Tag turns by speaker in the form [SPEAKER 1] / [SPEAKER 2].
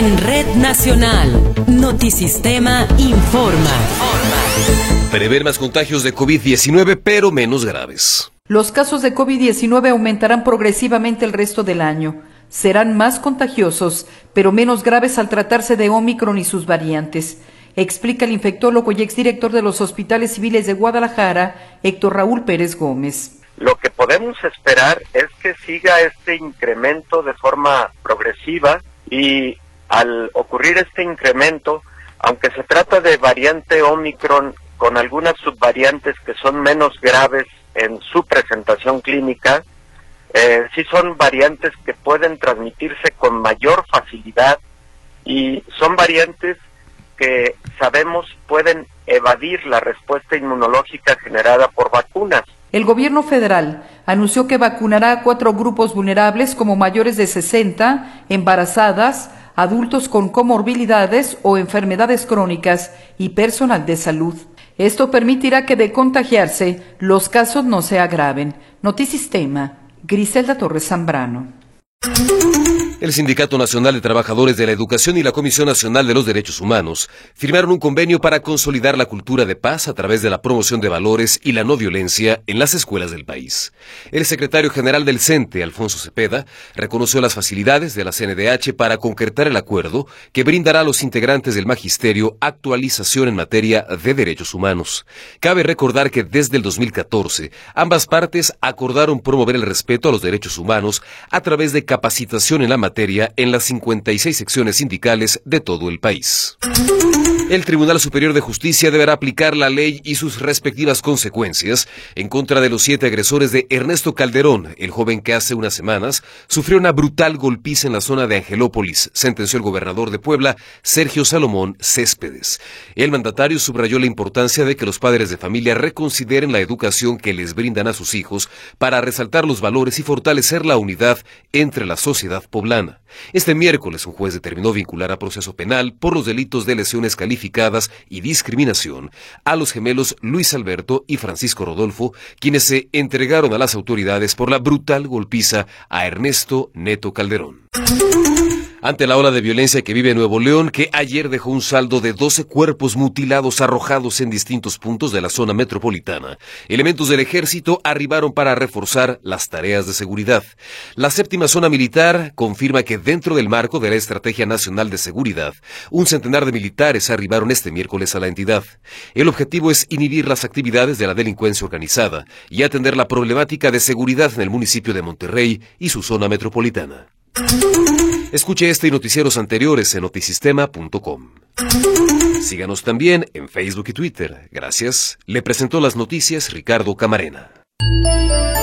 [SPEAKER 1] En Red Nacional, Notisistema informa.
[SPEAKER 2] Prever más contagios de COVID-19, pero menos graves.
[SPEAKER 3] Los casos de COVID-19 aumentarán progresivamente el resto del año. Serán más contagiosos, pero menos graves al tratarse de Ómicron y sus variantes, explica el infectólogo y exdirector de los hospitales civiles de Guadalajara, Héctor Raúl Pérez Gómez.
[SPEAKER 4] Lo que podemos esperar es que siga este incremento de forma progresiva y al ocurrir este incremento, aunque se trata de variante Ómicron con algunas subvariantes que son menos graves en su presentación clínica, sí son variantes que pueden transmitirse con mayor facilidad y son variantes que sabemos pueden evadir la respuesta inmunológica generada por vacunas.
[SPEAKER 3] El gobierno federal anunció que vacunará a 4 grupos vulnerables como mayores de 60, embarazadas, adultos con comorbilidades o enfermedades crónicas y personal de salud. Esto permitirá que de contagiarse los casos no se agraven. Notisistema, Griselda Torres Zambrano.
[SPEAKER 2] El Sindicato Nacional de Trabajadores de la Educación y la Comisión Nacional de los Derechos Humanos firmaron un convenio para consolidar la cultura de paz a través de la promoción de valores y la no violencia en las escuelas del país. El secretario general del CENTE, Alfonso Cepeda, reconoció las facilidades de la CNDH para concretar el acuerdo que brindará a los integrantes del magisterio actualización en materia de derechos humanos. Cabe recordar que desde el 2014, ambas partes acordaron promover el respeto a los derechos humanos a través de capacitación en la materia en las 56 secciones sindicales de todo el país. El Tribunal Superior de Justicia deberá aplicar la ley y sus respectivas consecuencias en contra de los 7 agresores de Ernesto Calderón, el joven que hace unas semanas sufrió una brutal golpiza en la zona de Angelópolis, sentenció el gobernador de Puebla, Sergio Salomón Céspedes. El mandatario subrayó la importancia de que los padres de familia reconsideren la educación que les brindan a sus hijos para resaltar los valores y fortalecer la unidad entre la sociedad poblana. Este miércoles un juez determinó vincular a proceso penal por los delitos de lesiones calificadas y discriminación a los gemelos Luis Alberto y Francisco Rodolfo, quienes se entregaron a las autoridades por la brutal golpiza a Ernesto Neto Calderón. Ante la ola de violencia que vive Nuevo León, que ayer dejó un saldo de 12 cuerpos mutilados arrojados en distintos puntos de la zona metropolitana, elementos del ejército arribaron para reforzar las tareas de seguridad. La séptima zona militar confirma que dentro del marco de la Estrategia Nacional de Seguridad, un centenar de militares arribaron este miércoles a la entidad. El objetivo es inhibir las actividades de la delincuencia organizada y atender la problemática de seguridad en el municipio de Monterrey y su zona metropolitana. Escuche este y noticieros anteriores en notisistema.com. Síganos también en Facebook y Twitter. Gracias. Le presentó las noticias Ricardo Camarena.